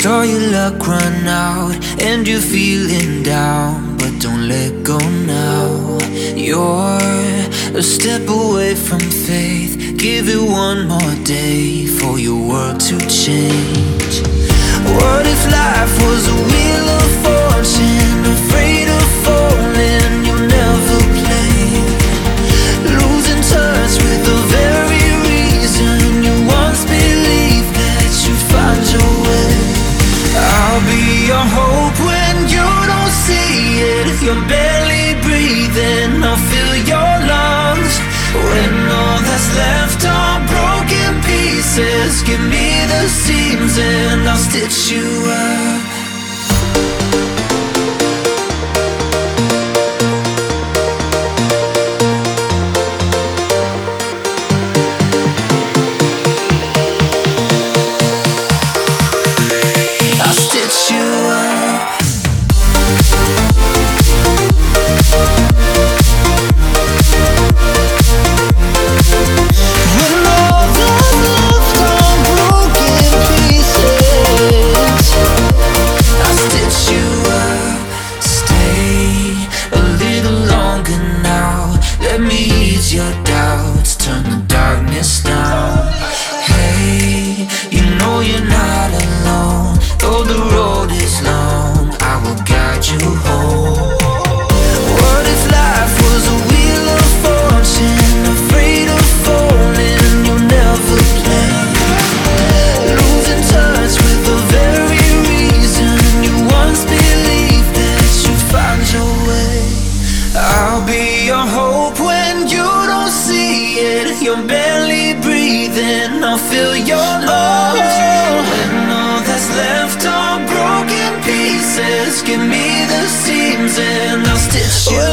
Saw your luck run out and you're feeling down, but don't let go now. You're a step away from faith. Give it one more day for your world to change. What if life was a wheel of fortune, afraid of falling, you'll never play, losing touch with the very reason you once believed that you'd find your way. I'll be your hope when you don't see it. If you're barely breathing, I'll fill your lungs. When all that's left are broken pieces, give me the seams and I'll stitch you up. Your doubts, turn the darkness down. Hey, you know you're not alone. Though the road is long, I will guide you home. What if life was a wheel of fortune, afraid of falling, you'll never play, losing touch with the very reason you once believed that you'd find your way. I'll be your hope when you don't see it. You're barely breathing, I'll fill your lungs. When all that's left are broken pieces, give me the seams and I'll stitch you